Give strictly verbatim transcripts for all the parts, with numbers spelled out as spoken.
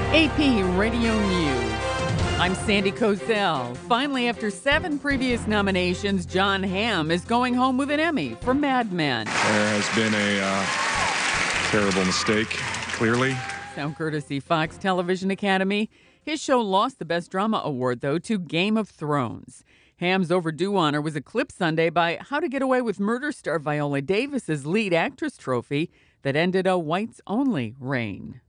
A P Radio News. I'm Sandy Kozel. Finally, after seven previous nominations, Jon Hamm is going home with an Emmy for Mad Men. There has been a uh, terrible mistake, clearly. Sound courtesy Fox Television Academy. His show lost the Best Drama Award, though, to Game of Thrones. Hamm's overdue honor was eclipsed Sunday by How to Get Away with Murder star Viola Davis's lead actress trophy that ended a whites-only reign.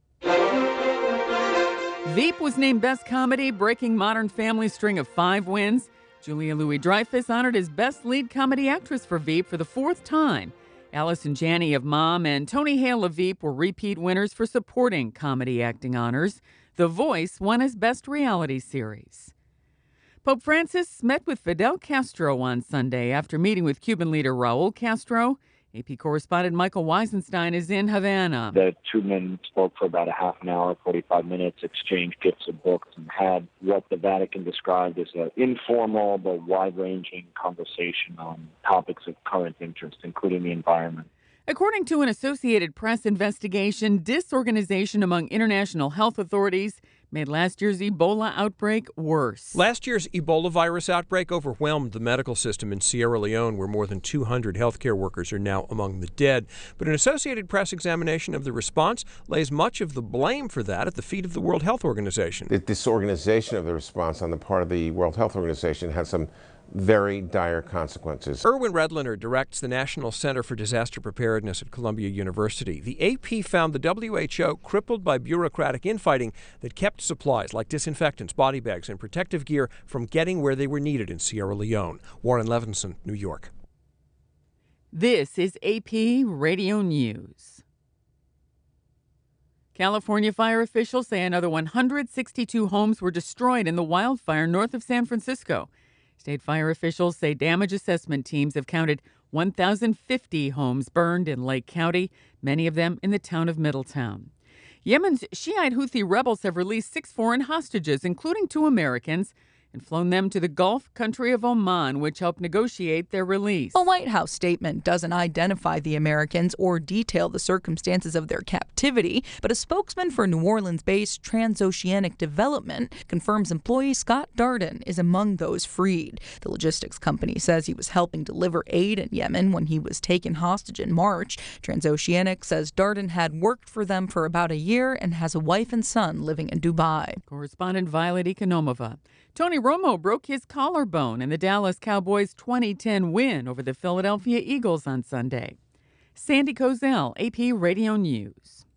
Veep was named Best Comedy, breaking Modern Family's string of five wins. Julia Louis-Dreyfus honored as Best Lead Comedy Actress for Veep for the fourth time. Allison Janney of Mom and Tony Hale of Veep were repeat winners for supporting comedy acting honors. The Voice won as Best Reality Series. Pope Francis met with Fidel Castro on Sunday after meeting with Cuban leader Raul Castro. A P correspondent Michael Weisenstein is in Havana. The two men spoke for about a half an hour, forty-five minutes, exchanged gifts of books, and had what the Vatican described as an informal but wide-ranging conversation on topics of current interest, including the environment. According to an Associated Press investigation, disorganization among international health authorities made last year's Ebola outbreak worse. Last year's Ebola virus outbreak overwhelmed the medical system in Sierra Leone, where more than two hundred healthcare workers are now among the dead. But an Associated Press examination of the response lays much of the blame for that at the feet of the World Health Organization. The disorganization of the response on the part of the World Health Organization had some very dire consequences. Erwin Redliner directs the National Center for Disaster Preparedness at Columbia University. The A P found the W H O crippled by bureaucratic infighting that kept supplies like disinfectants, body bags, and protective gear from getting where they were needed in Sierra Leone. Warren Levinson, New York. This is A P Radio News. California fire officials say another one hundred sixty-two homes were destroyed in the wildfire north of San Francisco. State fire officials say damage assessment teams have counted one thousand fifty homes burned in Lake County, many of them in the town of Middletown. Yemen's Shiite Houthi rebels have released six foreign hostages, including two Americans, and flown them to the Gulf country of Oman, which helped negotiate their release. A White House statement doesn't identify the Americans or detail the circumstances of their captivity, but a spokesman for New Orleans-based Transoceanic Development confirms employee Scott Darden is among those freed. The logistics company says he was helping deliver aid in Yemen when he was taken hostage in March. Transoceanic says Darden had worked for them for about a year and has a wife and son living in Dubai. Correspondent Violet Ekonomova. Tony Romo broke his collarbone in the Dallas Cowboys' twenty ten win over the Philadelphia Eagles on Sunday. Sandy Kozel, A P Radio News.